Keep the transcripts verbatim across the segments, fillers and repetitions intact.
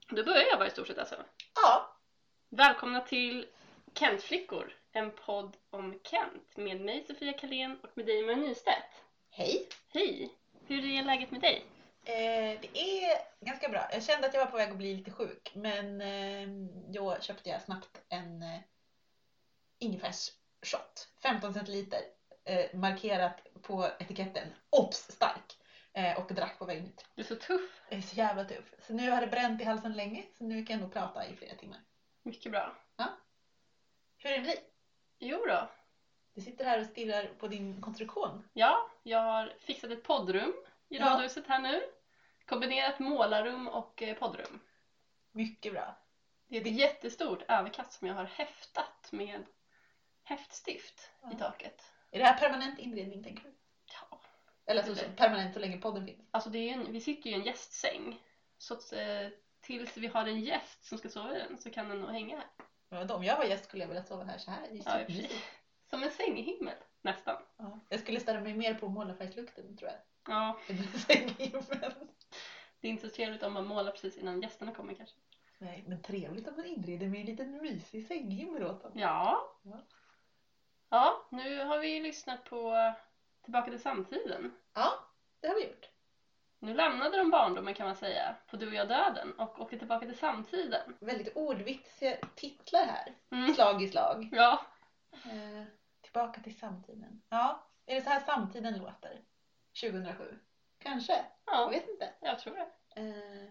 Då börjar jag bara i stort sett alltså. Ja. Välkomna till Kentflickor, en podd om Kent med mig Sofia Kalén och med dig Maria Nystedt. Hej. Hej, hur är läget med dig? Eh, det är ganska bra. Jag kände att jag var på väg att bli lite sjuk, men eh, då köpte jag snabbt en eh, ingefärsshot, femton centiliter, eh, markerat på etiketten, obs stark, eh, och drack på vägen ut. Du är så tuff. Jag är så jävla tuff. Så nu har det bränt i halsen länge, så nu kan jag nog prata i flera timmar. Mycket bra. Ja. Hur är det med dig? Jo då. Du sitter här och stirrar på din konstruktion. Ja, jag har fixat ett poddrum i Ja. radhuset här nu. Kombinerat målarrum och eh, poddrum. Mycket bra. Det är ett jättestort överkast som jag har häftat med häftstift Ja. i taket. Är det här permanent inredning, tänker du? Ja. Eller så, så permanent så länge podden finns. Alltså det är ju en, vi sitter ju i en gästsäng. Så att, eh, tills vi har en gäst som ska sova i den så kan den nog hänga här. Men om jag var gäst skulle jag vilja sova här så här. Det är Ja, i och för supermysigt. sig. Som en sänghimmel, nästan. Ja. Jag skulle ställa mig mer på målarfärgslukten, tror jag. Ja, Än en sänghimmel. det är inte så trevligt om man målar precis innan gästerna kommer kanske. Nej, men trevligt om man inreder med en liten mysig sänghimmel åt dem. Ja. Ja. Ja, nu har vi lyssnat på Tillbaka till samtiden. Ja, det har vi gjort. Nu lämnade de barndomen kan man säga på Du och jag döden och åkte tillbaka till samtiden. Väldigt ordvitsiga titlar här. Mm. Slag i slag. Ja, Eh, tillbaka till samtiden. Ja, är det så här samtiden låter? tjugohundrasju? Kanske? Jag ja, vet inte. jag tror det. Eh,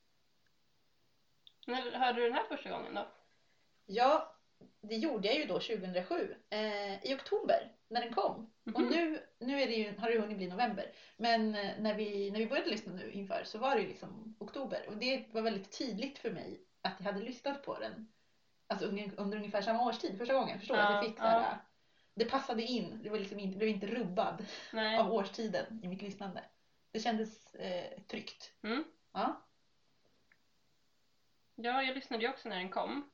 När hörde du den här första gången då? ja, det gjorde jag ju då tjugohundrasju. Eh, I oktober, när den kom. Mhm. Och nu, nu är det ju, har det hunnit bli november. Men eh, när vi, när vi började lyssna nu inför så var det ju liksom oktober. Och det var väldigt tydligt för mig att jag hade lyssnat på den. Alltså under, under ungefär samma årstid första gången. Förstår du? Ja, Att jag fick så ja. här, det passade in. Det var liksom inte, blev inte rubbad Nej. av årstiden i mitt lyssnande. Det kändes eh, tryggt. Mm. Ja. Ja, jag lyssnade ju också när den kom.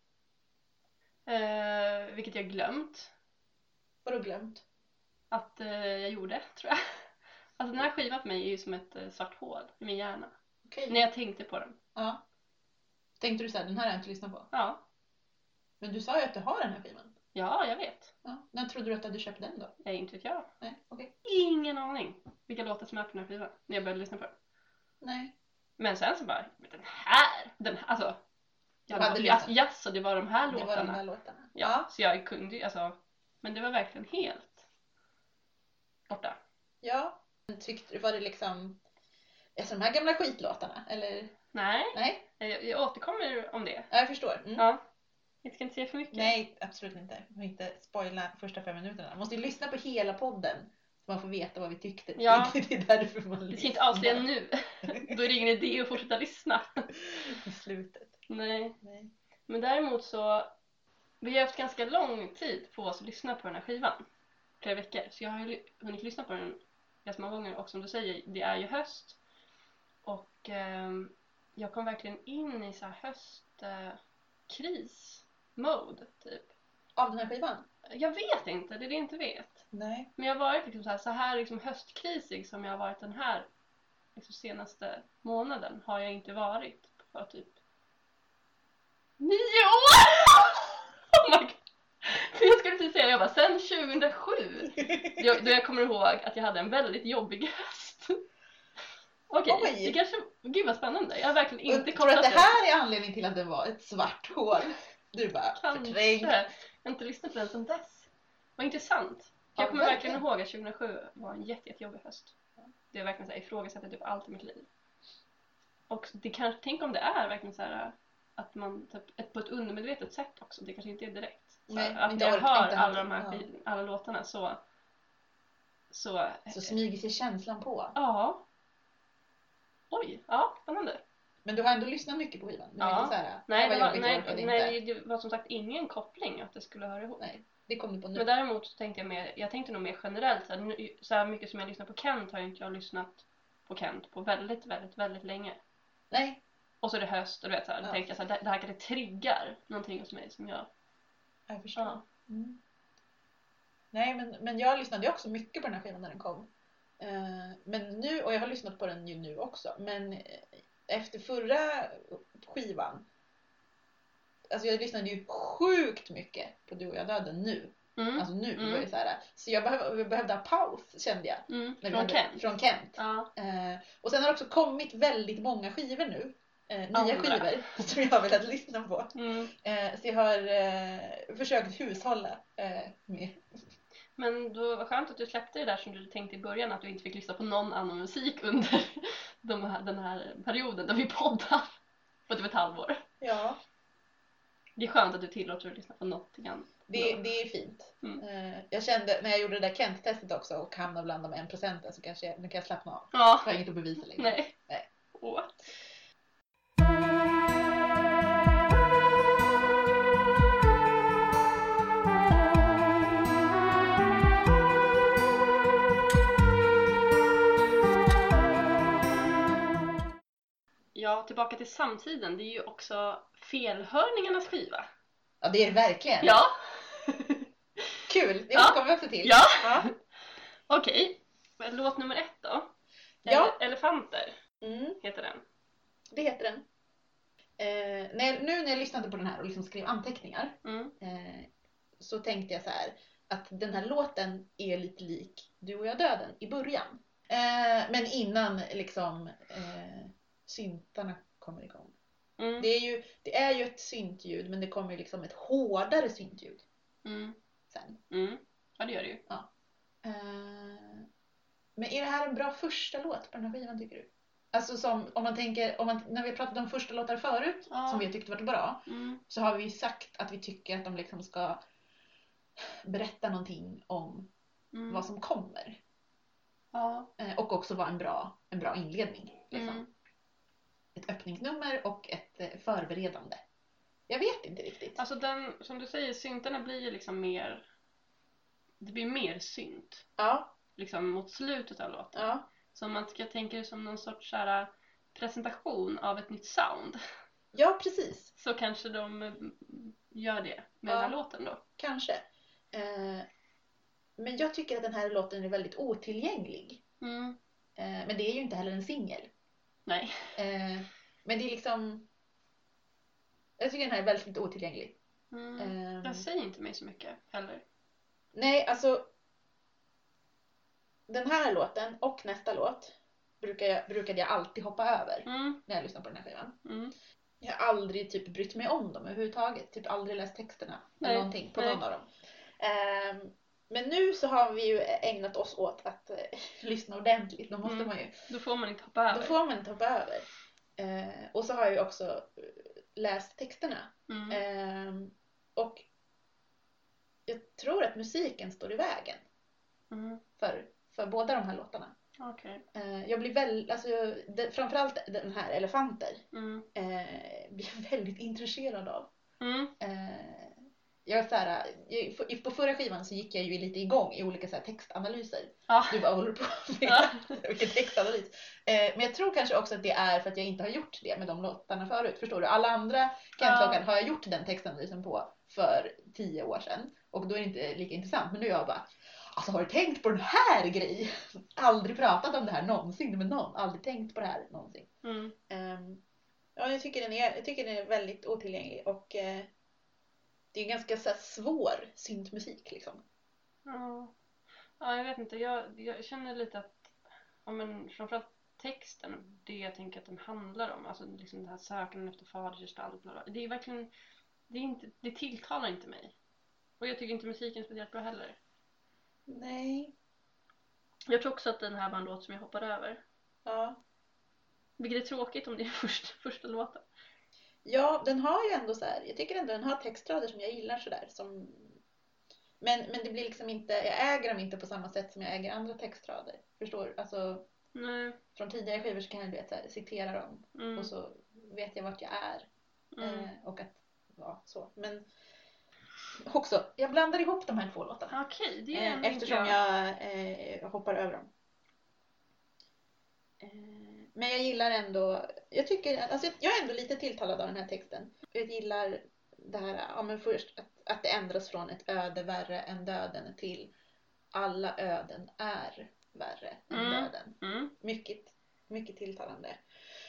Eh, vilket jag glömt Vadå glömt? att eh, jag gjorde, tror jag. Alltså den här skivan för mig är ju som ett eh, svart hål i min hjärna. Okej. När jag tänkte på den. Ja. Tänkte du så här, den här har jag inte lyssnat på? Ja, Men du sa ju att du har den här skivan. ja jag vet. Ja. När trodde du att du hade köpt den då? Jag inte vet jag. Nej, okej. Ingen aning vilka låtar som är på den här skivan när jag började lyssna på den. Nej. Men sen så bara, men den här, den här, alltså. Du Jag hade bara, lyssnat. jaså, det var de här Det låtarna. var de här låtarna. Ja, så jag kunde ju, alltså. Men det var verkligen helt borta. Ja. Men tyckte du, var det liksom, alltså de här gamla skitlåtarna? Eller? Nej, Nej, jag, jag återkommer om det. ja, jag förstår. Mm. Ja, jag ska inte säga för mycket. Nej, absolut inte. Man får inte spoila första fem minuterna. Man måste ju lyssna på hela podden så man får veta vad vi tyckte. Ja. Det är därför man Vi ska lyssnar. inte avslöja nu. Då är det ingen idé att fortsätta lyssna. I slutet. Nej. Nej. Men däremot så, vi har haft ganska lång tid på oss att lyssna på den här skivan. Flera veckor. Så jag har ju hunnit lyssna på den ganska många gånger. Och som du säger, det är ju höst. Och eh, jag kom verkligen in i så här höstkris-mode typ. Av den här skivan? Jag vet inte, det är det jag inte vet. Nej. Men jag har varit liksom så här, så här liksom höstkrisig som jag har varit den här liksom senaste månaden har jag inte varit på typ nio år! Oh my God. För jag skulle precis säga, jag bara, sen tjugohundrasju jag, då jag kommer ihåg att jag hade en väldigt jobbig höst. Okej, Oj. det kanske, gud vad spännande. Jag har verkligen inte Jag tror att det kopplat här är anledningen till att det var ett svart hål. Du bara förträngd. Kanske. Jag har inte lyssnat på den sedan dess. Vad intressant. Jag Ja, kommer verkligen verkligen. ihåg att tjugohundrasju var en jätte, jättejobbig höst. Det är verkligen så här, ifrågasätter typ allt i mitt liv. Och det kanske, tänk om det är verkligen så här att man typ, ett, på ett undermedvetet sätt också. Det kanske inte är direkt. Så Nej, att inte när jag orkar, hör inte alla han- de här ja. skit- alla låtarna så så, Så smyger sig känslan på. ja. Oj, ja, spännande. Men du har ändå lyssnat mycket på skivan. Det var Ja. inte så här, Nej, vad det var, jobbigt, jag nej, orkade nej, inte. det var som sagt ingen koppling att det skulle höra ihop. Nej, det kom du på nu. Men däremot så tänkte jag mer, jag tänkte nog mer generellt så här, nu- så här mycket som jag lyssnar på Kent har ju inte jag lyssnat på Kent på väldigt, väldigt, väldigt länge. Nej, Och så är det höst och du vet så här, då Ja. tänkte jag så här, det, det här kanske triggar någonting hos mig som jag, jag förstår. ja. Mm. Nej, men, men jag lyssnade ju också mycket på den här skivan när den kom. Eh, men nu, och jag har lyssnat på den ju nu också. Men eh, efter förra skivan. Alltså jag lyssnade ju sjukt mycket på Du och jag döden nu. Mm. Alltså nu Mm. var det så här. Så jag behövde, jag behövde ha paus, kände jag. Mm. När vi Från hade- Kent. Från Kent. Ja. Eh, och sen har det också kommit väldigt många skivor nu. Eh, nya Andra. skivor som jag har velat lyssna på. Mm. Eh, så jag har eh, försökt hushålla eh, med. Men då var skönt att du släppte det där som du tänkte i början, att du inte fick lyssna på någon annan musik under de här, den här perioden där vi poddar på typ ett halvår. Ja, Det är skönt att du tillåter att lyssna på något annat. det, det är fint. Mm. Eh, jag kände när jag gjorde det där Kent-testet också och hamnade bland de en procenten så kanske jag, nu kan jag slappna av. Ja. Jag har inget att bevisa längre. Nej. Nej. Åh. Ja, tillbaka till samtiden. Det är ju också Felhörningarnas skiva. Ja, det är det verkligen. Ja. Kul, det Ja. återkommer vi också till. Ja. Ja. Okej. Men låt nummer ett då. Ja. Ele- Elefanter Mm, heter den. det heter den. Eh, när jag, nu när jag lyssnade på den här och liksom skrev anteckningar Mm. eh, så tänkte jag så här att den här låten är lite lik Du och jag döden i början. Eh, men innan liksom eh, syntarna kommer igång. Mm. Det är ju, det är ju ett syntljud men det kommer ju liksom ett hårdare syntljud Mm. sen. Mm. Ja, det gör det ju. Eh, men är det här en bra första låt på den här skivan tycker du? Alltså som, om man tänker, om man, när vi pratade om första låtar förut Ja. som vi tyckte var bra Mm. så har vi ju sagt att vi tycker att de liksom ska berätta någonting om Mm. vad som kommer. Ja. Eh, och också vara en bra, en bra inledning. Liksom. Mm. Ett öppningsnummer och ett eh, förberedande. Jag vet inte riktigt. Alltså den, som du säger, syntarna blir ju liksom mer, det blir mer synt Ja, liksom mot slutet av låten. ja, Så om man ska tänka det som någon sorts så här, presentation av ett nytt sound, ja precis. så kanske de mm, gör det med Ja. den här låten då. Kanske. Eh, men jag tycker att den här låten är väldigt otillgänglig. Mm. Eh, men det är ju inte heller en singel. Nej. Eh, men det är liksom... Jag tycker den här är väldigt otillgänglig. Mm. Ehm. Den säger inte mig så mycket heller. Nej, alltså... Den här låten och nästa låt brukar jag, brukade jag alltid hoppa över Mm. när jag lyssnar på den här skivan. Mm. Jag har aldrig typ brytt mig om dem överhuvudtaget. Typ aldrig läst texterna Nej, eller någonting på nej. någon av dem. Ehm, men nu så har vi ju ägnat oss åt att eh, lyssna ordentligt. Då måste Mm. man ju... Då får man inte hoppa över. Då får man inte hoppa över. Eh, och så har jag ju också eh, läst texterna. Mm. Ehm, och jag tror att musiken står i vägen Mm. för, för båda de här låtarna. Okej. Eh, jag blir väl, alltså, det, framförallt den här Elefanter Mm. eh, blir jag väldigt intresserad av. Mm. Eh, jag är så här, jag, på förra skivan så gick jag ju lite igång i olika så här textanalyser. Ja. Du bara håller på med Ja. vilken textanalys. Eh, men jag tror kanske också att det är för att jag inte har gjort det med de låtarna förut. Förstår du? Alla andra Kent-låtar har jag gjort den textanalysen på för tio år sedan. Och då är det inte lika intressant. Men nu är jag bara, alltså har du tänkt på den här grejen? Aldrig pratat om det här någonsin med någon. Aldrig tänkt på det här någonsin. Mm. Um, ja, jag tycker den är, jag tycker den är väldigt otillgänglig. Och eh, det är ganska så här, svår syntmusik liksom. Ja. Ja, jag vet inte. Jag, jag känner lite att, ja, men framförallt texten, det jag tänker att den handlar om, alltså liksom det här sökandet efter fadersgestalt, bla bla. Det är verkligen, det är inte, det tilltalar inte mig. Och jag tycker inte musiken är speciellt bra heller. Nej. Jag tror också att den här var en låt som jag hoppade över. Ja. Vilket är tråkigt om det är första, första låten. Ja, den har ju ändå så här, jag tycker ändå den har textrader som jag gillar sådär. Som... Men, men det blir liksom inte, jag äger dem inte på samma sätt som jag äger andra textrader. Förstår du? Alltså, Nej. från tidigare skivor så kan jag vet, så här, citera dem. Mm. Och så vet jag vart jag är. Mm. Eh, och att, ja, så. Men också, jag blandar ihop de här två låtarna. Okej, det är Eh, ändå eftersom inte jag eh, hoppar över dem. Eh, men jag gillar ändå, jag tycker, alltså jag är ändå lite tilltalad av den här texten. Jag gillar det här, ja men först att, att det ändras från ett öde värre än döden till alla öden är värre än Mm. döden. Mm. Mycket, mycket tilltalande.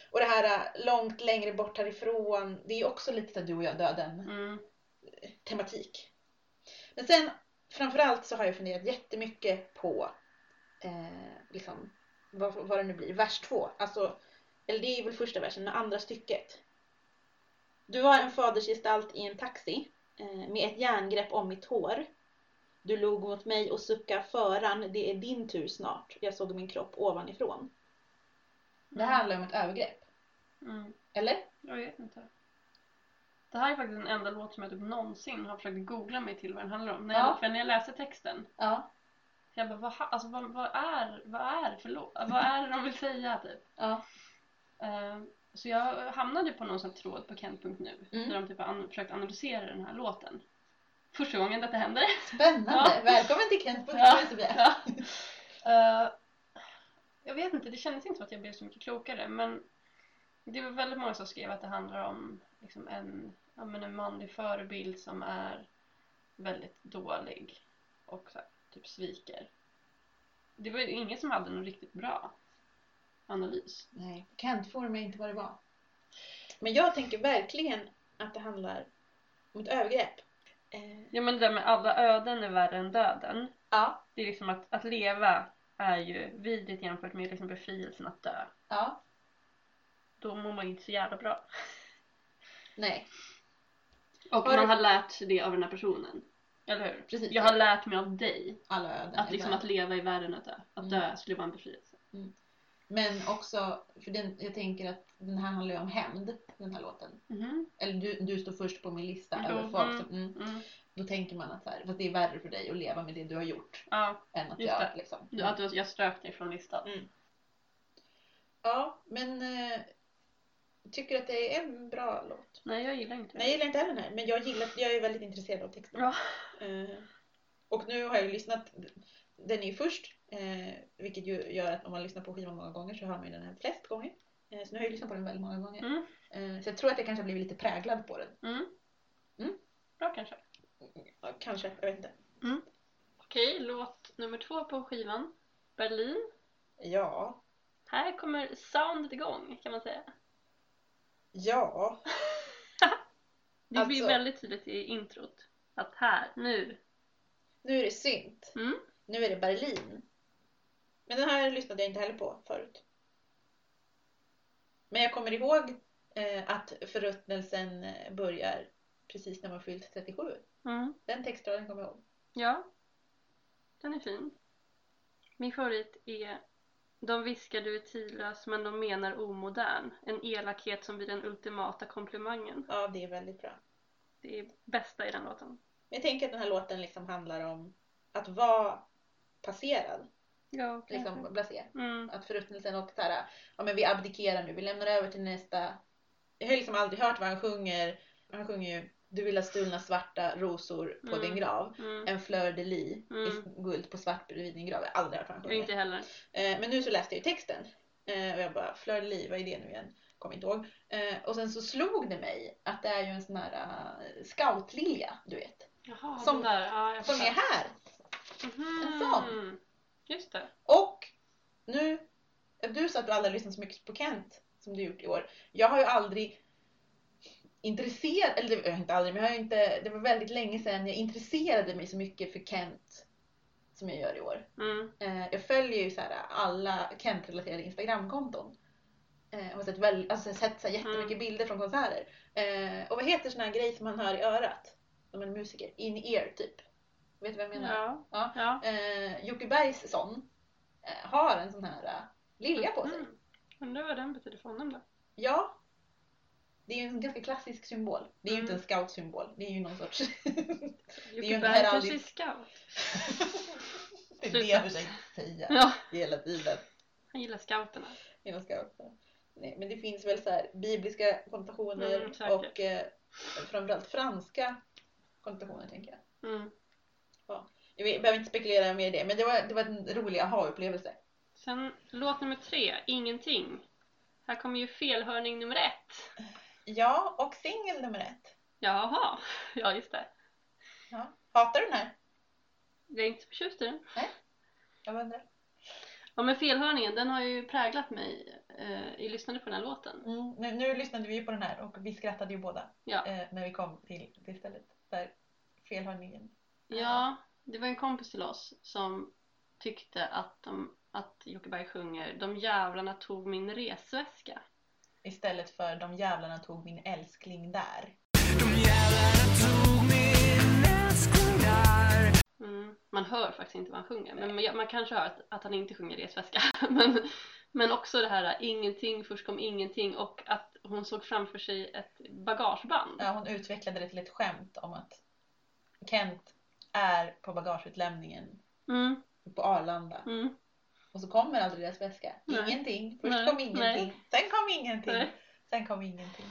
Och det här äh, långt längre bort härifrån, det är också lite så du och jag döden Mm. tematik. Men sen framförallt så har jag funderat jättemycket på eh, liksom, vad, vad det nu blir, vers två. Alltså, eller det är väl första versen, men andra stycket. Du var en fadersgestalt i en taxi eh, med ett järngrepp om mitt hår. Du log mot mig och suckade föran, det är din tur snart. Jag såg min kropp ovanifrån. Det här handlar om ett övergrepp. Mm. Eller? Jag vet inte. Det här är faktiskt den enda låt som jag typ någonsin har försökt googla mig till vad den handlar om. När jag, Ja. för när jag läser texten. Ja. Så jag bara, vad, ha- alltså, vad, vad, är, vad är det för låt? Vad är det de vill säga typ? Ja. Uh, så jag hamnade på någon sån här tråd på Kent punkt nu. Mm. Där de typ har an- försökt analysera den här låten. Första gången detta händer. Spännande. Ja. Välkommen till Kent punkt nu, Sofia. Ja. Uh, jag vet inte, det kändes inte som att jag blev så mycket klokare. Men det var väldigt många som skrev att det handlar om liksom en, ja, men en manlig förebild som är väldigt dålig. Och så här, typ sviker. Det var ju ingen som hade någon riktigt bra analys. Nej, Kent får mig inte vad det var. Men jag tänker verkligen att det handlar om ett övergrepp. Eh, Ja, men det där med alla öden är värre än döden. ja, Det är liksom att, att leva är ju vidrigt jämfört med liksom befrielsen att dö. ja, Då mår man inte så jävla bra. nej. Och Har man du- har lärt det av den här personen. Eller hur? Precis. Jag har lärt mig av dig Alla öden. att är liksom värre. att leva i världen att dö. Att dö skulle vara en befrielse. Men också, för den, jag tänker att den här handlar ju om hämnd, den här låten. Mhm. Eller du, du står först på min lista Jo, över folk mm, som, mm, Mm. då tänker man att så här, fast det är värre för dig att leva med det du har gjort Ja, än att just jag det. liksom. Du, att du- jag strök dig från listan. Mm. Ja, men eh, tycker att det är en bra låt. Nej, jag gillar inte det. Nej, jag gillar inte heller den här, men jag gillar, jag är väldigt intresserad av texten. Ja. Eh, och nu har jag ju lyssnat, den är ju först, eh, vilket ju gör att om man lyssnar på skivan många gånger så hör man ju den här flest gånger. Eh, så nu har jag lyssnat på den väldigt många gånger. Mm. Eh, så jag tror att jag kanske har blivit lite präglad på den. Mm. Mm. Bra kanske. Ja, kanske, jag vet inte. Mm. Okej, låt nummer två på skivan. Berlin. Ja, Här kommer soundet igång, kan man säga. ja, Det blir Alltså- väldigt tydligt i introt. Att här, nu. nu är det synt. Mm. Nu är det Berlin. Men den här lyssnade jag inte heller på förut. Men jag kommer ihåg eh, att förruttnelsen eh, börjar precis när man fyllt trettiosju. Mm. Den textraden kommer jag ihåg. Ja, den är fin. Min favorit är: de viskar du är tidlös men de menar omodern. En elakhet som blir den ultimata komplimangen. Ja, det är väldigt bra. Det är bästa i den låten. Men jag tänker att den här låten liksom handlar om att vara passerad. Ja, Liksom blasé. Mm. Att förruttnelsen och så här, ja men vi abdikerar nu, vi lämnar över till nästa. Jag har liksom aldrig hört vad han sjunger. Han sjunger ju: du vill ha stulna svarta rosor på Mm. din grav. Mm. En fleur de lis Mm. i guld på svart bredvid din grav. Jag har aldrig hört vad han Jag sjunger. inte heller. Eh, men nu så läste jag ju texten. Eh, och jag bara, fleur de lis, vad är det nu igen? Kommer inte ihåg. Eh, och sen så slog det mig att det är ju en sån här uh, scoutlilja, du vet. Jaha, Som- den där. Ja, jag Som är fattar. här. Mhm. en sån. Just det. Och nu, du sa att du aldrig lyssnat så mycket på Kent som du gjort i år. Jag har ju aldrig intresserat, eller det, inte aldrig, men jag har ju inte, det var väldigt länge sedan jag intresserade mig så mycket för Kent som jag gör i år. Mm. Eh, jag följer ju så här alla Kent-relaterade Instagramkonton. Eh, och har sett, väl, alltså, sett så här jättemycket Mm. bilder från konserter. Eh, och vad heter sån här grej som man hör i örat? När man är musiker. In-ear typ. Vet du vad jag menar? Ja. Ja. Ja. Eh, Jocke Bergs sån eh, har en sån här uh, lilja på sig. Mm. Undrar vad den betyder för honom då? Ja. Det är ju en ganska klassisk symbol. Det är ju Mm. inte en scout-symbol. Det är ju någon sorts... är ju Jocke en Berg kanske är heraldisk- scout. det är det Sluta. jag försöker säga Ja, hela tiden. han gillar scouterna. Inom scouterna. Nej, men det finns väl så här bibliska konnotationer Mm, säkert. och eh, framförallt franska konnotationer tänker jag. Mm. Jag vet- behöver inte spekulera mer i det, men det var, det var en rolig aha-upplevelse. Sen låt nummer tre, Ingenting. Här kommer ju felhörning nummer ett. Ja, och singel nummer ett. Jaha, ja just det. Ja. Hatar du den här? Jag är inte förtjust i den. Jag undrar. Ja, men felhörningen, den har ju präglat mig eh, jag lyssnade på den här låten. Mm, nu, nu lyssnade vi ju på den här och vi skrattade ju båda Ja. eh, när vi kom till det stället där felhörningen. Ja, det var en kompis till oss som tyckte att, de, att Jocke Berg sjunger De jävlarna tog min resväska. Istället för De jävlarna tog min älskling där. De jävlarna tog min älskling där. Mm. Man hör faktiskt inte vad han sjunger. Men man, man kanske hör att, att han inte sjunger resväska. men, men också det här ingenting, först kom ingenting. Och att hon såg framför sig ett bagageband. Ja, hon utvecklade det till ett skämt om att Kent är på bagageutlämningen Mm. på Arlanda. Mm. Och så kommer aldrig deras väska. Nej. Ingenting. Först Nej. kom ingenting. Nej. Sen kom ingenting. Nej. Sen kom ingenting.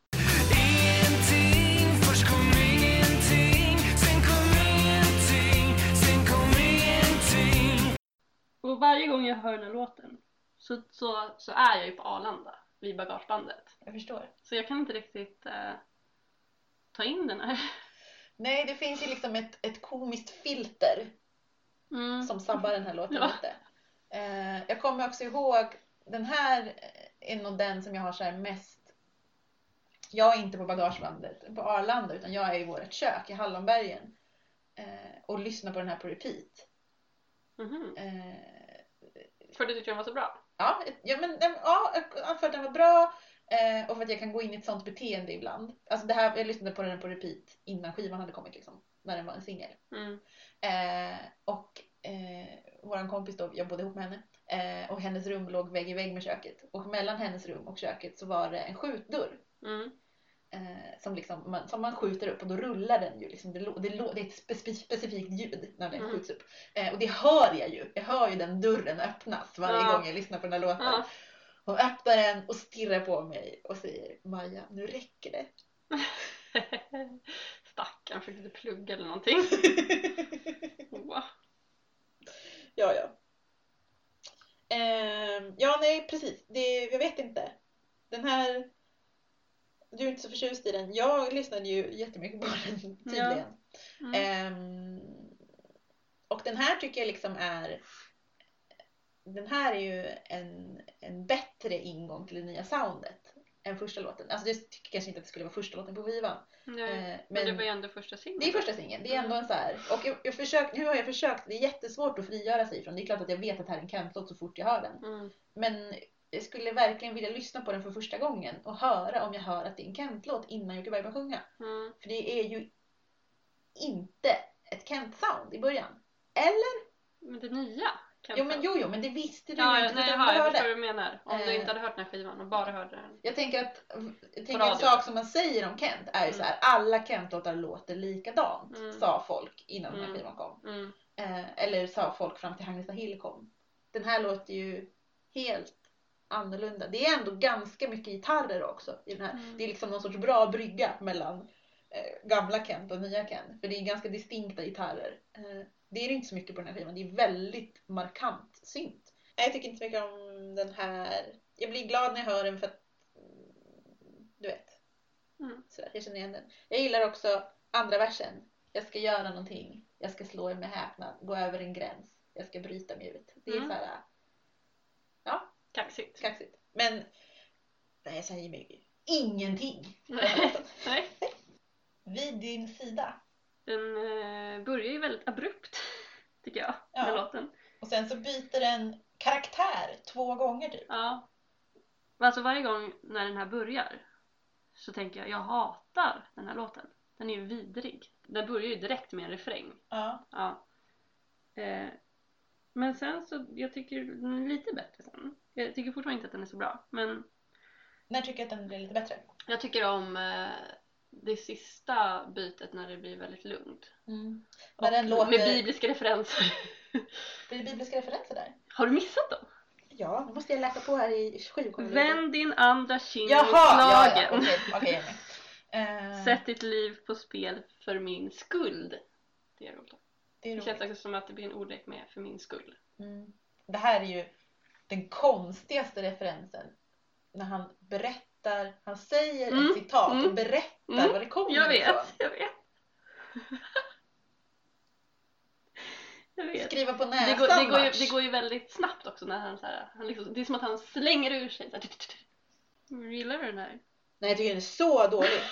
Ingenting, först kom ingenting. Sen kom ingenting, sen kom ingenting. Och varje gång jag hör den här låten så, så, så är jag ju på Arlanda vid bagagebandet. Jag förstår. Så jag kan inte riktigt eh, ta in den här. Nej, det finns ju liksom ett, ett komiskt filter Mm. som sabbar den här låten Ja. lite. Eh, jag kommer också ihåg, den här är nog den som jag har så här mest. Jag är inte på bagagebandet på Arlanda utan jag är i vårt kök i Hallonbergen eh, och lyssnar på den här på repeat. Mhm. Eh, För du tyckte den var så bra? ja, ja, men den, ja, för att den var bra eh, och för att jag kan gå in i ett sånt beteende ibland. Alltså det här, jag lyssnade på den på repeat innan skivan hade kommit liksom, när den var en singel. Mm. Eh, och eh, våran kompis då, jag bodde ihop med henne eh, och hennes rum låg vägg i vägg med köket och mellan hennes rum och köket så var det en skjutdörr Mm. eh, som, liksom, man, som man skjuter upp och då rullar den ju liksom, det, det, det är ett spe, specifikt ljud när den Mm. skjuts upp eh, och det hör jag ju, jag hör ju den dörren öppnas varje Ja. gång jag lyssnar på den här låten. Ja. Hon öppnar den och stirrar på mig och säger Maja, nu räcker det. Stackarn, försökte plugga eller någonting. Wow. Ja, ja. Ehm, ja, nej, precis. Det, jag vet inte. Den här... Du är inte så förtjust i den. Jag lyssnade ju jättemycket på den tydligen. Mm. Ehm, och den här tycker jag liksom är... Den här är ju en, en bättre ingång till det nya soundet än första låten. Alltså jag tycker kanske inte att det skulle vara första låten på skivan. Nej, Eh, men, men- det var ju ändå första singeln. Det är första singeln, det är ändå en så här. Och jag, jag försökt, nu har jag försökt, det är jättesvårt att frigöra sig från. Det är klart att jag vet att det här är en Kent-låt så fort jag hör den. Mm. Men jag skulle verkligen vilja lyssna på den för första gången och höra om jag hör att det är en Kent-låt innan Jocke Berg börjar sjunga. Mm. För det är ju inte ett Kent-sound i början. Eller? Men det nya kan Jo, men jo, jo, men det visste du Ja, ju ja, inte. nej, förrän jaha, du jag hörde. förstår vad du menar. Om du Eh. inte hade hört den här skivan och bara hörde den. Jag tänker att jag tänker en radio. sak som man säger om Kent är ju Mm. så här: alla Kent-låtar låter likadant, Mm. sa folk innan den här Mm. skivan kom. Mm. Eh, eller sa folk fram till Hagnesta Hill kom. Den här låter ju helt annorlunda. Det är ändå ganska mycket gitarrer också i den här. Mm. Det är liksom någon sorts bra brygga mellan eh, gamla Kent och nya Kent. För det är ganska distinkta gitarrer. Eh, det är det inte så mycket på den här skivan. Det är väldigt markant synt. Nej, jag tycker inte så mycket om den här. Jag blir glad när jag hör den för att mm, du vet. Mm. Så jag känner igen den. Jag gillar också andra versen. Jag ska göra någonting. Jag ska slå er med häpnad. Gå över en gräns. Jag ska bryta muret. Det är Mm. så här. Ja, Kaxigt. kaxigt. Men nej, jag säger mig ingenting. Nej. Nej. Vid din sida. Den eh, börjar ju väldigt abrupt, tycker jag, Ja. den låten. Och sen så byter den karaktär två gånger typ. Ja. Men alltså varje gång när den här börjar så tänker jag, jag hatar den här låten. Den är ju vidrig. Den börjar ju direkt med en refräng. Ja. Ja. Eh, men sen så, jag tycker den är lite bättre sen. Jag tycker fortfarande inte att den är så bra. Men När tycker jag att den blir lite bättre? jag tycker om eh, det sista bytet när det blir väldigt lugnt. Mm. Och När den låter... med bibliska referenser. Blir det bibliska referenser där? Har du missat dem? Ja, nu måste jag läsa på här i skivkollen. Vänd din andra kind mot Jaha, ja, ja, slagen. okej, okej, jag är med. Eh, Sätt ditt liv på spel för min skuld. Det är roligt. det är Det roligt. känns också som att det blir en ordlek med för min skull. Mm. Det här är ju den konstigaste referensen. När han berättar, han säger Mm, ett citat mm, och berättar mm. vad det kommer Jag ifrån. vet, jag vet. Jag vet. skriva på Det näsan går, det, går ju, Mars. det går ju väldigt snabbt också när han så här, han liksom, det är som att han slänger ur sig så här. Gillar du den här? Nej, jag tycker den är så dålig.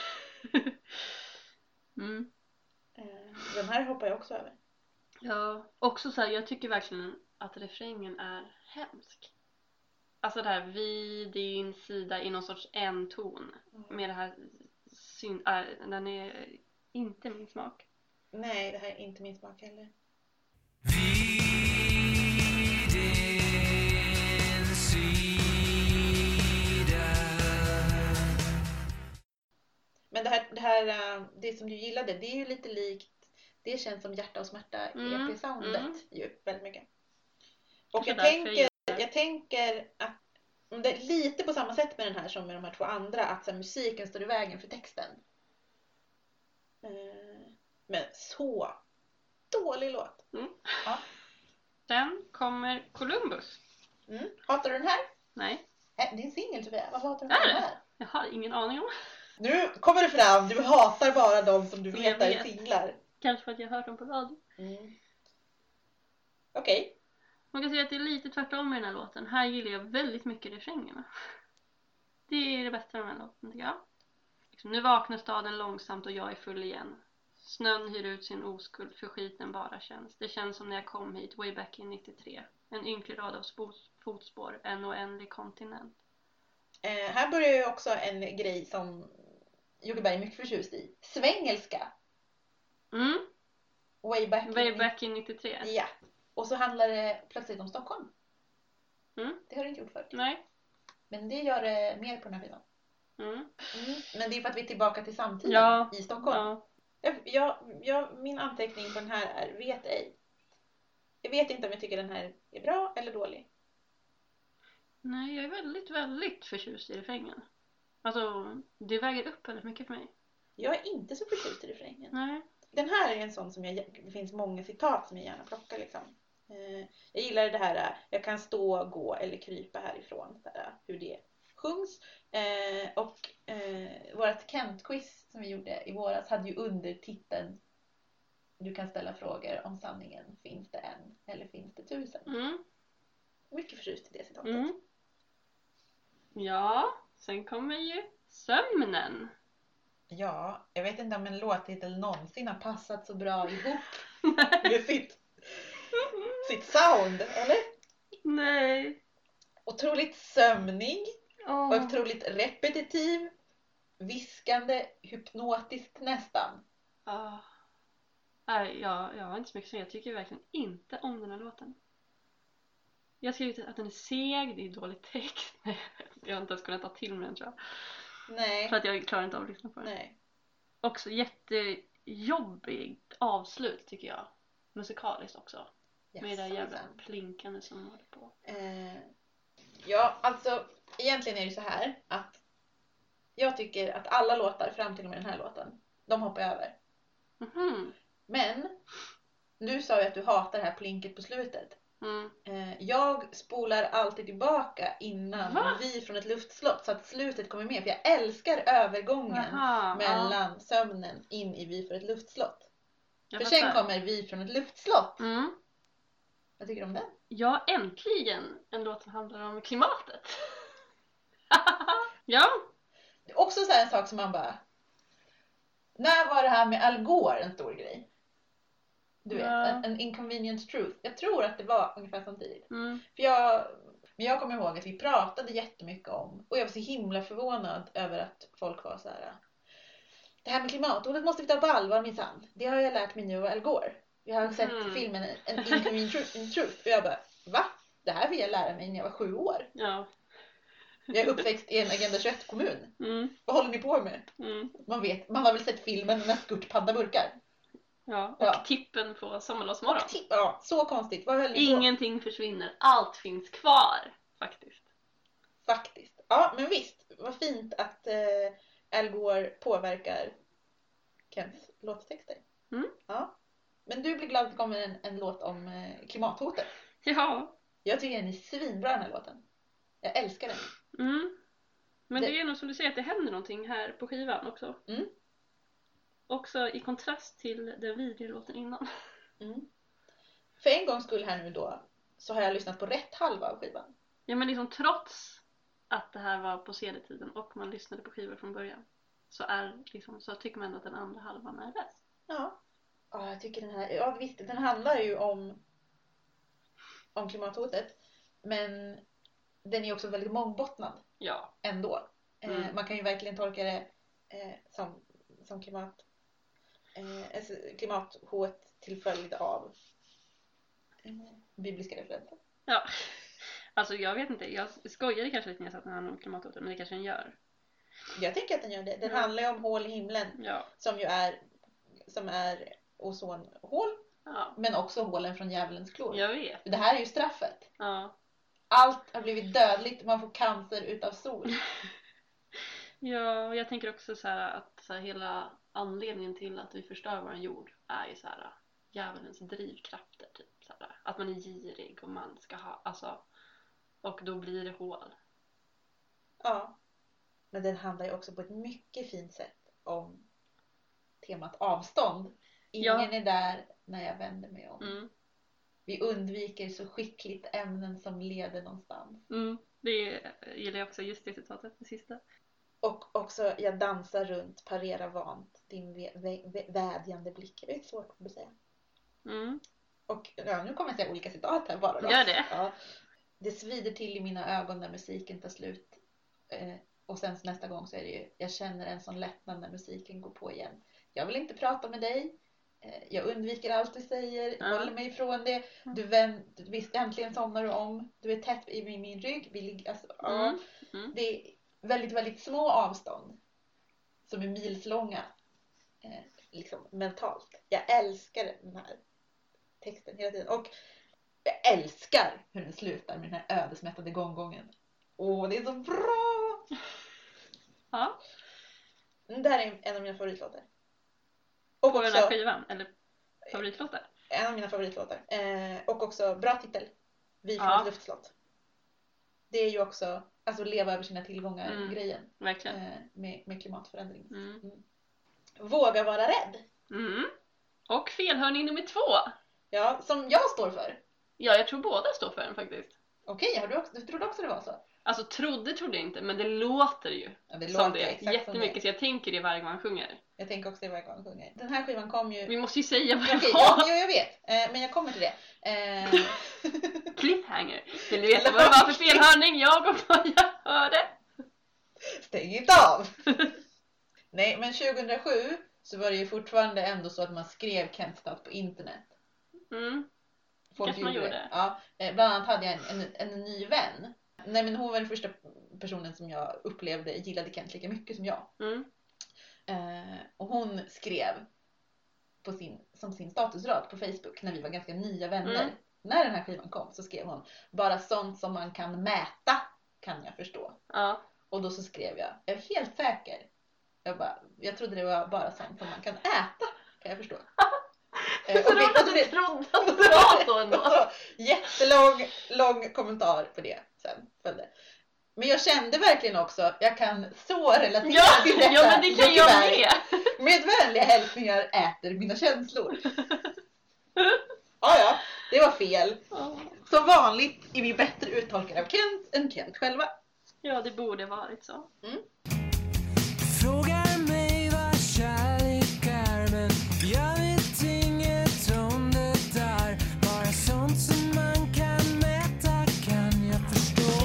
Mm. Eh, Den här hoppar jag också över. Ja, också så här, jag tycker verkligen att refrängen är hemsk. Alltså det här vid din sida i någon sorts en ton Mm. med det här syn, äh, den är inte min smak. Nej, det här är inte min smak heller. Vid din sida. Men det här, det här, eh, det som du gillade, det är ju lite likt, det känns som Hjärta och smärta Mm, E P-soundet mm. ju väldigt mycket. Och Så jag därför tänker, jag- jag tänker att om det är lite på samma sätt med den här som med de här två andra, att så här, musiken står i vägen för texten. Eh, Men så dålig låt. Mm. Ja. Sen kommer Columbus. Mm. Hatar du den här? Nej, Nej, det är en singel Sofia. Varför hatar du Är den det? här? jag har ingen aning om. Nu kommer det fram, du hatar bara de som du Som vet jag är vet. singlar. Kanske för att jag har hört dem på radio. Mm. Okej. Man kan säga att det är lite tvärtom med den här låten. Här gillar jag väldigt mycket refrängerna. Det är det bästa med den här låten tycker jag. Liksom, nu vaknar staden långsamt och jag är full igen. Snön hyr ut sin oskuld för skiten bara känns. Det känns som när jag kom hit way back in nittiotre. En ynklig rad av spos- fotspår, en oändlig kontinent. Eh, här börjar ju också en grej som Jocke Berg är mycket förtjust i. Svängelska. Mm, Way back in way back in nittiotre. Ja. Och så handlar det plötsligt om Stockholm. Mm, Det har det inte gjort förut. nej. Men det gör det mer på den här skivan. Mm. Mm. Men det är för att vi är tillbaka till samtiden Ja. i Stockholm. Ja. Jag, jag, jag, min anteckning på den här är vet ej. Jag vet inte om jag tycker den här är bra eller dålig. Nej, jag är väldigt, väldigt förtjust i refrängen. Alltså, det väger upp väldigt mycket för mig. Jag är inte så förtjust i refrängen. Nej. Den här är en sån som jag, det finns många citat som jag gärna plockar liksom. Eh, jag gillar det här, jag kan stå, gå eller krypa härifrån. Så här, hur det sjungs. Eh, och eh, vårt Kent-quiz som vi gjorde i våras hade ju undertiteln du kan ställa frågor om sanningen. Finns det en eller finns det tusen? Mm. Mycket förtjust i det citatet. Mm. Ja, sen kommer ju sömnen. Ja, jag vet inte om en låttitel någonsin har passat så bra ihop med sitt, sitt sound, eller? Nej. Otroligt sömnig Åh. och otroligt repetitiv, viskande, hypnotiskt nästan. Ah. Nej, jag, jag har inte så mycket att säga. Jag tycker verkligen inte om den här låten. Jag har skrivit att den är seg, det är dålig text. Nej, jag har inte ens kunnat ta till mig den tror jag. Nej, För att jag klarar inte av att lyssna på den. nej. Också jättejobbigt avslut tycker jag. Musikaliskt också. Med det där Jaså, jävla minsann. plinkande som håller på. Eh, ja, alltså egentligen är det så här att jag tycker att alla låtar fram till och med den här låten, de hoppar jag över. Mhm. Men du sa ju att du hatar det här plinket på slutet. Mm. Eh, jag spolar alltid tillbaka innan Va? vi från ett luftslott så att slutet kommer med. För jag älskar övergången Aha, mellan ja. sömnen in i vi för ett luftslott. jag För sen fattar. kommer vi från ett luftslott. Mm. Vad tycker du om den? Ja, äntligen en låt som handlar om klimatet. Ja. Det är också så här en sak som man bara... När var det här med Al Gore en stor grej? Du vet, Ja. en, en inconvenient truth. Jag tror att det var ungefär samtidigt. Mm. För jag, men jag kommer ihåg att vi pratade jättemycket om, och jag var så himla förvånad över att folk var så här: det här med klimathotet måste vi ta på allvar minsann. Det har jag lärt mig nu av Al Gore. Vi har sett Mm. filmen En Inconvenient Truth, Truth. Och jag bara, va? Det här vill jag lära mig när jag var sju år. Ja. Jag är uppväxt i en Agenda tjugoett-kommun. Mm. Vad håller ni på med? Mm. Man vet, man har väl sett filmen med skurtpandaburkar. Ja. Och Ja. tippen på sommarlovsmorgon. Och ti- ja, så konstigt. Vad höll ni på? Ingenting försvinner, allt finns kvar faktiskt. Faktiskt. Ja, men visst. Vad fint att eh, Al Gore påverkar Kents låttexter. Mm. Ja. Men du blir glad att det kommer en, en låt om eh, klimathotet. Ja. Jag tycker den är svinbra den här låten. Jag älskar den. Mm. Men Det- det är nog som du säger att det händer någonting här på skivan också. Mm. Också i kontrast till den vidriga låten innan. Mm. för en gångs skull här nu då så har jag lyssnat på rätt halva av skivan. Ja, men liksom trots att det här var på C D-tiden och man lyssnade på skivor från början så, är, liksom, så tycker man ändå att den andra halvan är bäst. Ja. Ja, jag tycker den här, ja visst, den handlar ju om om klimathotet, men den är också väldigt mångbottnad Ja. ändå. Mm. Eh, man kan ju verkligen tolka det eh, som, som klimat eh, alltså klimathot till följd av eh, bibliska referenser. Ja. Alltså jag vet inte, jag skojade kanske lite när jag sa att den handlar om klimathotet, men det kanske den gör. Jag tänker att den gör det. Den Mm. handlar ju om hål i himlen Ja. som ju är som är ozonhål, Ja. men också hålen från djävulens klor. Jag vet. Det här är ju straffet. Ja. Allt har blivit dödligt, man får cancer utav sol. Ja, och jag tänker också så här att så här, hela anledningen till att vi förstör vår jord är ju så här djävulens drivkrafter typ så här, att man är girig och man ska ha alltså, och då blir det hål. Ja. Men den handlar ju också på ett mycket fint sätt om temat avstånd. Ingen Ja. är där när jag vänder mig om. Mm. Vi undviker så skickligt ämnen som leder någonstans. Mm. Det gillar jag också, just det citatet, det sista. Och också, jag dansar runt, parera vant din vä- vä- vä- vädjande blick. Det är svårt att säga. Mm. Och ja, nu kommer jag säga olika citat här bara då. Gör det. Ja. Det svider till i mina ögon när musiken tar slut. Eh, och sen nästa gång så är det ju, jag känner en sån lättnad när musiken går på igen. Jag vill inte prata med dig. Eh, jag undviker allt du säger. Jag Ja. håller mig ifrån det. Du vänd, visst, äntligen somnar du om. Du är tätt i min, min rygg. Vi ligger, alltså, ja. Mm. Mm. Det är väldigt, väldigt små avstånd. Som är milslånga. Eh, liksom mentalt. Jag älskar den här texten hela tiden. Och jag älskar hur den slutar med den här ödesmättade gånggången. Åh, det är så bra! Ja, Det här är en av mina favoritlåtar. Och på den här också skivan, eller favoritlåtar. en av mina favoritlåtar. Eh, och också bra titel. Vi från Ja. ett luftslott. Det är ju också alltså leva över sina tillgångar Mm. grejen. Verkligen. Eh, med, med klimatförändring. Mm. Mm. Våga vara rädd. Mm. Och felhörning nummer två. Ja, som jag står för. Ja, jag tror båda står för den faktiskt. Okej, har du, också, du trodde också det var så? Alltså trodde trodde jag inte, men det låter ju Ja, det som låter det. exakt som Jättemycket, det. så jag tänker det varje gång han sjunger. Jag tänker också det varje gång han sjunger. Den här skivan kom ju... Vi måste ju säga vad det Okej, var. ja, ja, jag vet. Eh, men jag kommer till det. Eh, Cliffhanger. Vill du veta vad det var för felhörning? Jag och Maja hörde. stäng inte av! Nej, men tjugohundrasju så var det ju fortfarande ändå så att man skrev Kentstad på internet. Mm. Folk Kanske man gjorde. Ja, eh, bland annat hade jag en, en, en ny vän. Nej, men hon var den första personen som jag upplevde gillade Kent lika mycket som jag. Mm. Eh, och hon skrev på sin, som sin statusrad på Facebook när vi var ganska nya vänner. Mm. När den här skivan kom så skrev hon bara sånt som man kan mäta kan jag förstå. Ja. Och då så skrev jag, jag är helt säker. Jag, bara, jag trodde det var bara sånt som man kan äta kan jag förstå. Eh, Så och vet roligt att du du det- trodde att det var så ändå. Jättelång lång kommentar på det sen följde. Men jag kände verkligen också, jag kan så relatera Ja, till detta. ja, men det kan mycket jag väl. med. Med vänliga hälsningar äter mina känslor. Ja, ja, det var fel. Som vanligt är vi bättre uttolkare av Kent än Kent själva. Ja, det borde varit så. Frågar mig vad kärlek är, men jag vet inget om det där. Bara sånt som man kan mäta kan jag förstå.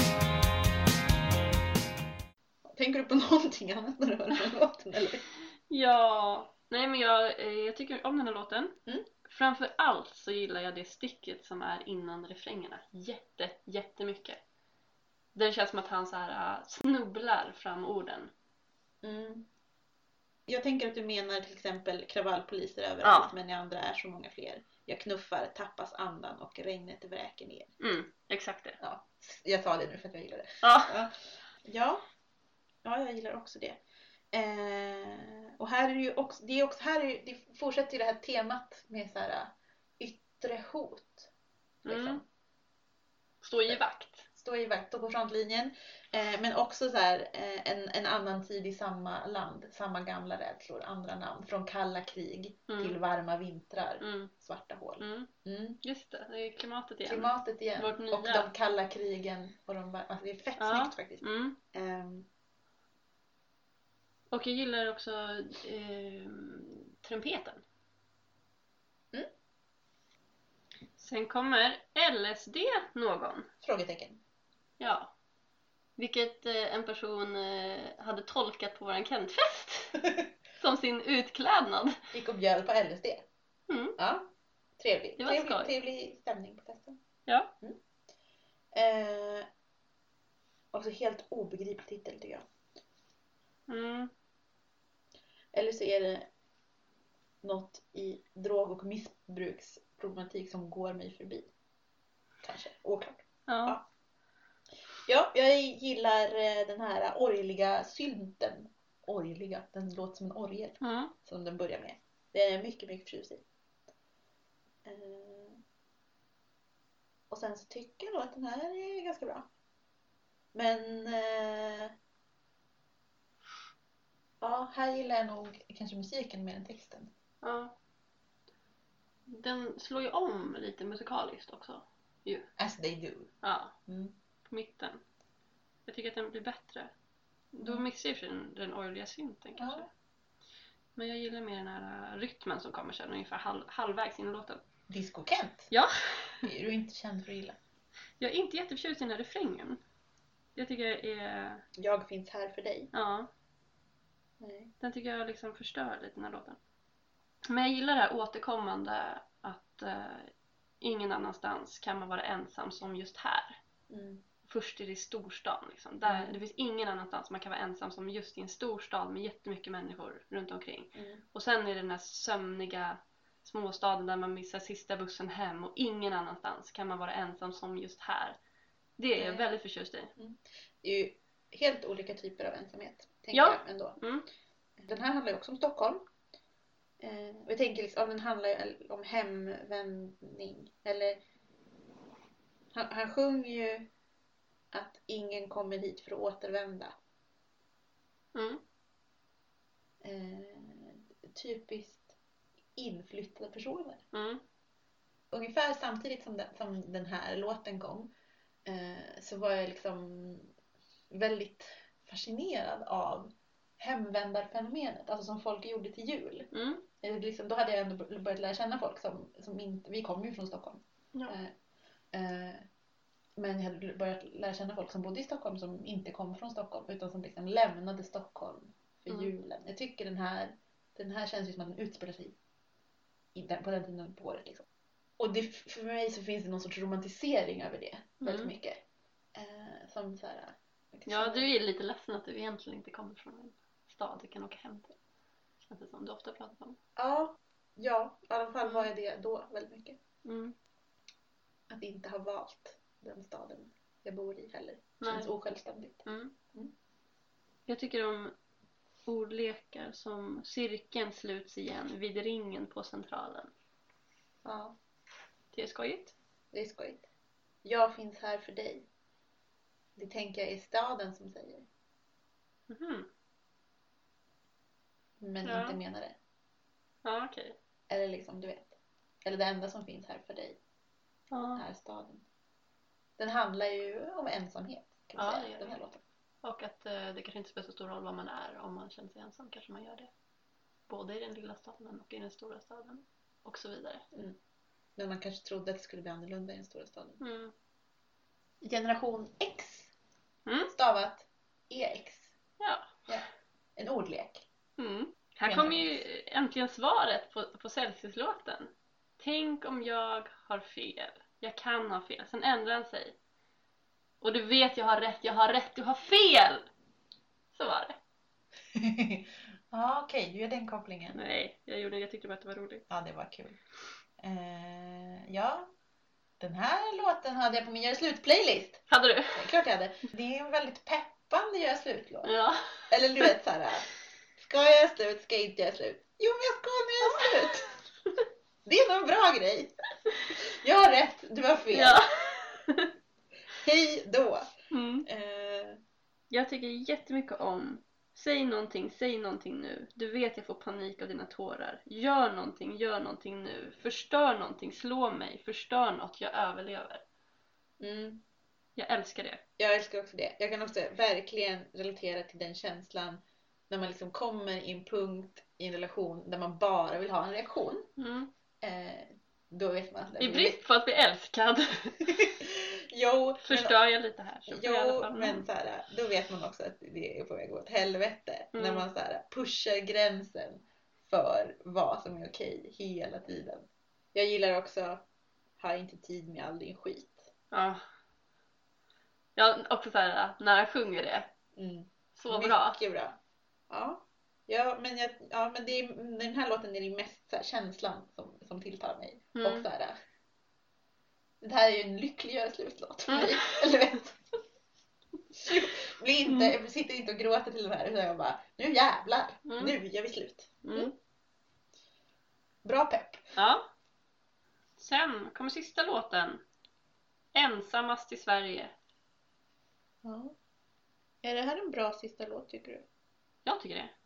Tänker du på någonting annat när du hör den här låten? Eller? Ja, nej men jag, eh, jag tycker om den här låten. Mm. Framför allt så gillar jag det stycket som är innan refrängerna. Jätte, jättemycket. Det känns som att han så här äh, snubblar fram orden. Mm. Jag tänker att du menar till exempel kravallpoliser överallt, Ja. men i andra är så många fler. Jag knuffar, tappas andan och regnet vräker ner. Mm, exakt det. Ja, jag sa det nu för att jag gillar det. Ja. Ja, ja, ja jag gillar också det. Eh, och här är det ju också, det är också här är, det- det fortsätter ju det här temat med så här yttre hot. Liksom. Mm. Stå i vakt. stå i vakt och på frontlinjen. Eh, men också så här, eh, en, en annan tid i samma land, samma gamla rädslor, andra namn. Från kalla krig Mm. till varma vintrar, Mm. svarta hål. Mm. Mm. Just det, det är klimatet igen. Klimatet igen. Vårt nya. Och de kalla krigen. Och de, alltså det är fett Ja. snyggt faktiskt. Mm. Ehm, Och jag gillar också eh, trumpeten. Mm. Sen kommer L S D någon. frågetecken. Ja. Vilket eh, en person eh, hade tolkat på våran Kentfest. Som sin utklädnad. Gick och bjöd på L S D. Mm. Ja, trevlig. Det var Trevlig, skoj. trevlig stämning på festen. Ja. Mm. Eh, också helt obegriplig titel tycker jag. Mm. Eller så är det något i drog- och missbruksproblematik som går mig förbi. Kanske, oklart. Ja. Ja. Ja, jag gillar eh, den här orgeliga synten. Orgeliga, den låter som en orgel. Mm. Som den börjar med. Det är jag mycket, mycket förtjust i. Eh, och sen så tycker jag att den här är ganska bra. Men eh, ja, här gillar jag nog kanske musiken mer än texten. Ja. Den slår ju om lite musikaliskt också. Ju. As they do. Ja. Mm. På mitten. Jag tycker att den blir bättre. Då Mm. missar jag för den, den orgliga synten kanske. Ja. Men jag gillar mer den här rytmen som kommer sen ungefär halv, halvvägs in i låten. Disco Kent. Ja. Det är du inte känd för att gilla. Jag är inte jätteförtjust i den här refrängen. Jag tycker det är... Jag finns här för dig. Ja. Nej. Den tycker jag liksom förstör lite den här låten. Men jag gillar det här återkommande att eh, ingen annanstans kan man vara ensam som just här. Mm. Först är det i storstan liksom. Där, Mm. Det finns ingen annanstans man kan vara ensam som just i en storstad med jättemycket människor runt omkring. Mm. Och sen är det den här sömniga småstaden där man missar sista bussen hem och ingen annanstans kan man vara ensam som just här. Det är jag Nej. väldigt förtjust i. Det är ju helt olika typer av ensamhet. Tänker Ja. jag ändå. Mm. Den här handlar ju också om Stockholm. Eh, och jag tänker liksom, om den handlar ju om hemvändning. Eller han, han sjunger ju att ingen kommer hit för att återvända. Mm. Eh, typiskt inflyttade personer. Mm. Ungefär samtidigt som den, som den här låten kom eh, så var jag liksom väldigt fascinerad av hemvändarfenomenet. Alltså som folk gjorde till jul. Mm. Eh, liksom, då hade jag ändå börjat lära känna folk som, som inte, vi kommer ju från Stockholm. Ja. Eh, eh, men jag hade börjat lära känna folk som bodde i Stockholm som inte kom från Stockholm utan som liksom lämnade Stockholm för Mm. julen. Jag tycker den här, den här känns ju som att den utspelar sig i den, på den tiden på året liksom. Och det, för mig så finns det någon sorts romantisering över det väldigt Mm. mycket. Eh, som så här, Ja, du är lite ledsen att du egentligen inte kommer från en stad du kan åka hem till. Känns det som du ofta pratat om. Ja, ja, i alla fall var jag det då väldigt mycket. Mm. Att inte ha valt den staden jag bor i heller. Nej. Känns osjälvständigt. Mm. Mm. Jag tycker om ordlekar som cirkeln sluts igen vid ringen på Centralen. Ja, Det är skojigt. det är skojigt. Jag finns här för dig. Det tänker jag är staden som säger. Mhm. Men Ja. inte menar det. Ja, okej. Eller liksom, du vet. Eller det enda som finns här för dig Ja. är staden. Den handlar ju om ensamhet. Kan man Ja, säga, det gör den här det. låten. Och att eh, det kanske inte spelar så stor roll vad man är. Om man känner sig ensam kanske man gör det. Både i den lilla staden och i den stora staden. Och så vidare. Mm. Men man kanske trodde att det skulle bli annorlunda i den stora staden. Mm. Generation X. Mm. Stavat E X. Ja. Ja. En ordlek. Mm. Här Menar kommer ju äntligen svaret på, på Celsius-låten. Tänk om jag har fel. Jag kan ha fel. Sen ändrar han sig. Och du vet jag har rätt. Jag har rätt. Du har fel. Så var det. Ja, okej. Du gör den kopplingen. Nej, jag gjorde jag tyckte bara att det var roligt. Ja, det var kul. Eh, ja. Den här låten hade jag på min göra slut-playlist. Hade du? Det är klart jag hade. Det är en väldigt peppande göra slut-låt. Ja. Eller du vet såhär. Ska jag göra slut? Ska jag inte göra slut? Jo, men jag ska nu göra slut. Det är nog en bra grej. Jag har rätt, du har fel. Ja. Hej då! Mm. Eh, Jag tycker jättemycket om säg någonting, säg någonting nu. Du vet jag får panik av dina tårar. Gör någonting, gör någonting nu. Förstör någonting, slå mig. Förstör något, jag överlever. mm. Jag älskar det. Jag älskar också det. Jag kan också verkligen relatera till den känslan när man liksom kommer i en punkt i en relation där man bara vill ha en reaktion. Mm. Eh, då vet man att I brist på att bli älskad. jo, Förstör jag lite här. Så får jag i alla Jo, fall men så här, då vet man också att det är på väg åt helvete. Mm. När man så här, pushar gränsen för vad som är okej hela tiden. Jag gillar också ha inte tid med all din skit. Ja. Jag också så här när jag sjunger det. Mm. Så Mycket bra. bra. Ja. Ja, men, jag, ja, men det är, den här låten är det mest så här, känslan som, som tilltalar mig. Mm. Och så här, det här är ju en lyckligare slutlåt för mig. Mm. Eller vet. Bli inte, Mm. Jag sitter inte och gråter till den här utan jag bara, nu jävlar, Mm. nu gör vi slut. Mm. Bra pepp. Ja. Sen kommer sista låten. Ensammast i Sverige. Ja. Är det här en bra sista låt tycker du? Jag tycker det.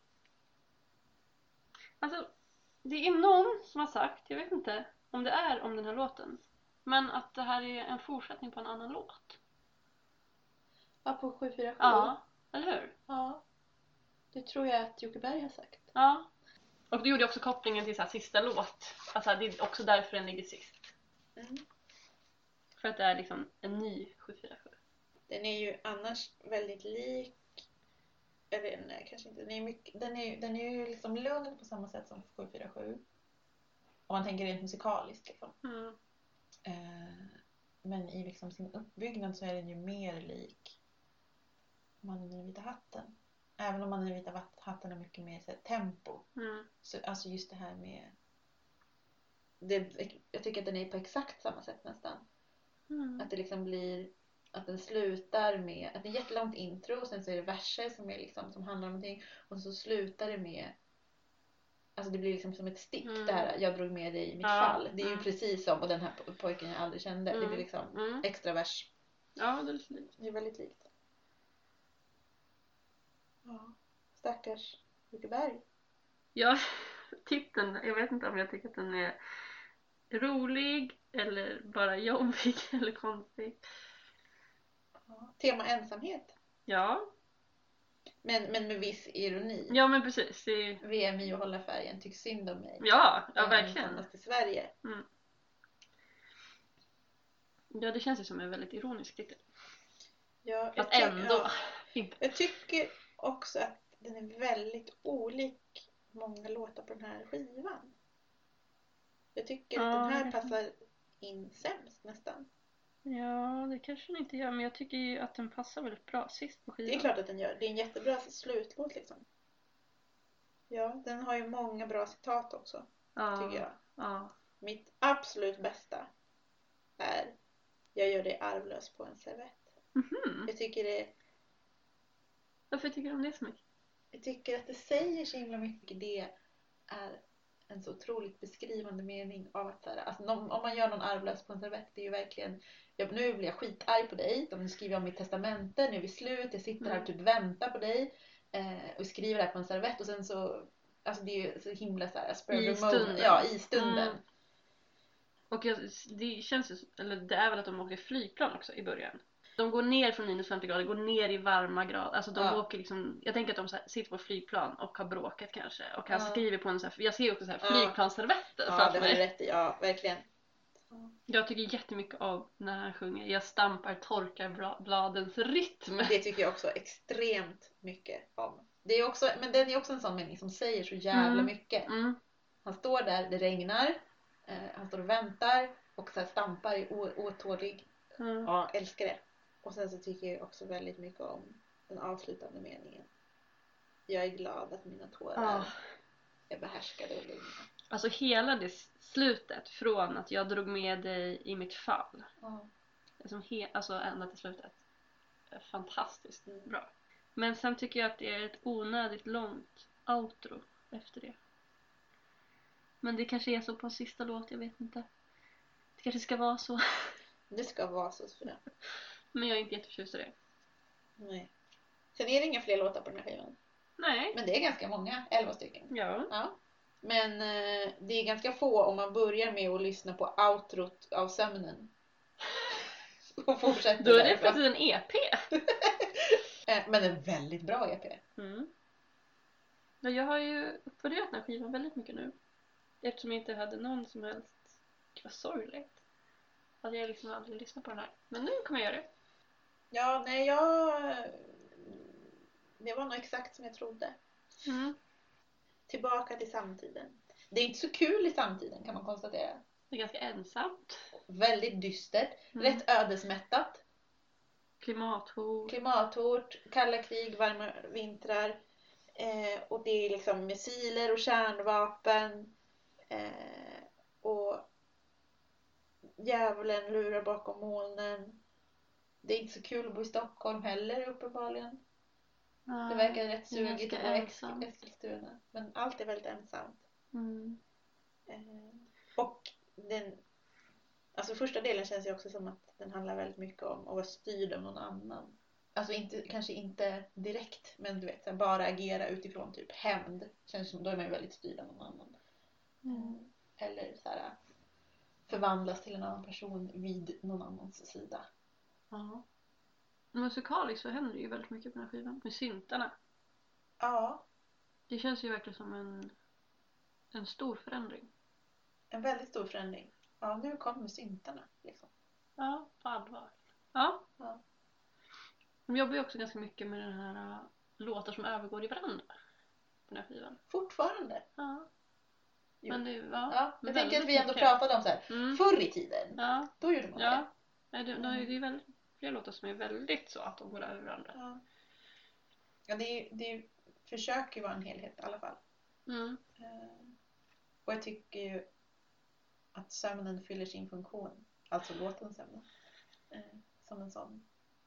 Alltså, det är någon som har sagt, jag vet inte om det är om den här låten, men att det här är en fortsättning på en annan låt. Ja, på sju fyra sju. Ja, eller hur? Ja. Det tror jag att Jocke Berg har sagt. Ja. Och du gjorde också kopplingen till så här, sista låt. Alltså det är också därför den ligger sist. Mm. För att det är liksom en ny sju fyra sju. Den är ju annars väldigt lik. Eller nej, kanske inte. Den är, mycket, den är, den är ju liksom lugn på samma sätt som sju fyra sju. Om man tänker rent musikaliskt liksom. Mm. Eh, men i liksom sin uppbyggnad så är den ju mer lik Mannen i den vita hatten. Även om Mannen i den vita hatten är mycket mer så här, tempo. Mm. Så, alltså just det här med... Det, jag tycker att den är på exakt samma sätt nästan. Mm. Att det liksom blir... Att den slutar med... Att det är ett jättelångt intro och sen så är det verser som, är liksom, som handlar om någonting. Och så slutar det med... Alltså det blir liksom som ett stick Mm. där jag drog med dig i mitt Ja, fall. Det är ju mm. precis som och den här po- pojken jag aldrig kände. Mm. Det blir liksom Mm. extra vers. Ja, det är lite likt. Det är väldigt likt. Ja. Stackars Jocke Berg. Ja, titeln, jag vet inte om jag tycker att den är rolig eller bara jobbig eller konstig. Ja. Tema ensamhet. Ja, Men, men med viss ironi. ja men precis. Det är... V M I och hålla färgen tycks synd om mig. Ja, ja Jag är verkligen. ensammast i Sverige. Mm. Ja, det känns ju som en väldigt ironisk titel. Ja, Fast tyck- ändå ja. inte. Jag tycker också att den är väldigt olik många låtar på den här skivan. Jag tycker att Ja, den här det- passar in sämst nästan. Ja, det kanske den inte gör, men jag tycker ju att den passar väldigt bra sist på skivan. Det är klart att den gör. Det är en jättebra slutlåt liksom. Ja, den har ju många bra citat också, Ja, tycker jag. ja. Mitt absolut bästa är jag gör dig arvlös på en servett. Mhm. Jag tycker det Varför tycker du om det så mycket? Jag tycker att det säger så himla mycket. Det är en så otroligt beskrivande mening av att så här, alltså, om om man gör någon arvlös på en servett, det är ju verkligen jag, nu blir jag skitarg på dig, de skriver om mitt testamente, nu är vi slut, jag sitter här Mm. och typ väntar på dig eh, och skriver det här på en servett och sen så alltså det är ju så himla så här spur of I the moment. stunden. Ja, i stunden. Mm. Och jag, det känns ju, eller det är väl att de åker flygplan också i början. De går ner från minus femtio grader, går ner i varma grader. Alltså de Ja. åker liksom, jag tänker att de så här, sitter på flygplan och har bråkat kanske. Och han Ja. skriver på en så här, jag ser också så här Ja. flygplansservetter Ja, framför det har du mig. rätt i. Ja, verkligen. Jag tycker jättemycket om när han sjunger. Jag stampar, torkar bla- bladens rytm. Det tycker jag också extremt mycket om. Det är också, men den är också en sån mening som säger så jävla Mm. mycket. Mm. Han står där, det regnar. Eh, han står och väntar och så här stampar i å- åtålig. Mm. Ja, älskar det. Och sen så tycker jag också väldigt mycket om den avslutande meningen. Jag är glad att mina tårar Ja. är behärskade och lugna. Alltså hela det slutet från att jag drog med dig i mitt fall. Ja. Liksom he- alltså ända till slutet. Är fantastiskt Mm. bra. Men sen tycker jag att det är ett onödigt långt outro efter det. Men det kanske är så på sista låt, jag vet inte. Det kanske ska vara så. Det ska vara så för det. Men jag är inte jätteförtjust i det. Nej. Sen är det inga fler låtar på den här skivan. Nej. Men det är ganska många, elva stycken. Ja. Ja. Men eh, det är ganska få om man börjar med att lyssna på outrot av sömnen. Och fortsätter Då är det därifrån. faktiskt en E P. Eh, Men en väldigt bra E P. Mm. Ja, jag har ju uppvärderat den här skivan väldigt mycket nu. Eftersom jag inte hade någon som helst... Det var sorgligt. Att jag liksom aldrig lyssnat på den här. Men nu kommer jag göra det. Ja, nej jag... Det var nog exakt som jag trodde. Mm. Tillbaka till samtiden. Det är inte så kul i samtiden kan man konstatera. Det är ganska ensamt. Väldigt dystert. Mm. Rätt ödesmättat. Klimathot. Klimathot, kalla krig, varma vintrar. Eh, och det är liksom missiler och kärnvapen. Eh, och djävulen lurar bakom molnen. Det är inte så kul att bo i Stockholm heller uppenbarligen. Det verkar rätt det är sugigt att ganska bo i ensamt. Esk- Eskilstuna. Men allt är väldigt ensamt. Mm. Eh, och den, alltså första delen känns ju också som att den handlar väldigt mycket om att vara styrd av någon annan. Alltså inte, kanske inte direkt, men du vet, så här, bara agera utifrån typ hämnd. Känns som då är man ju väldigt styrd av någon annan. Mm. Eller så här, förvandlas till en annan person vid någon annans sida. Ja. Musikaliskt så händer det ju väldigt mycket på den här skivan. Med syntarna. Ja, Det känns ju verkligen som en, en stor förändring. en väldigt stor förändring. Ja, nu kommer syntarna liksom. Ja, på allvar. Ja. Ja. De jobbar ju också ganska mycket med den här uh, låtar som övergår i varandra. På den här skivan. Fortfarande. Ja. Jo. Men det, ja. Ja, jag tänker att vi ändå mycket. pratade om så här. Mm. Förr i tiden, Ja. då gjorde man det. Ja. Nej, det, det är ju väldigt, flera låtar som är väldigt så att de går över varandra. Ja, ja det, är, det är, försöker ju vara en helhet i alla fall. Mm. Eh, och jag tycker ju att sömnen fyller sin funktion. Alltså låten sömnen. Eh, som en sån.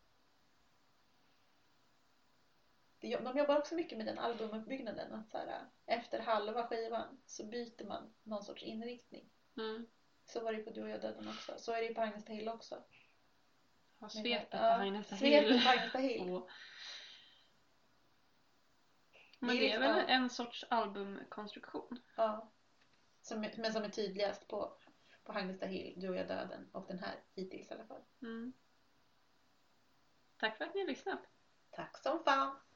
Det, de jobbar också mycket med den albumuppbyggnaden. Att så här, efter halva skivan så byter man någon sorts inriktning. Mm. Så var det på Du och jag döden också. Så är det på Agnesta Hill också. Ja, svepet på Ja, Agnesta svepet Hill. på Agnesta Hill. Och- Men Det är det är liksom- väl en sorts albumkonstruktion. Ja. Som, men som är tydligast på, på Agnesta Hill, Du och jag döden. Och den här hittills i alla fall. Mm. Tack för att ni har lyssnat. Tack som fan!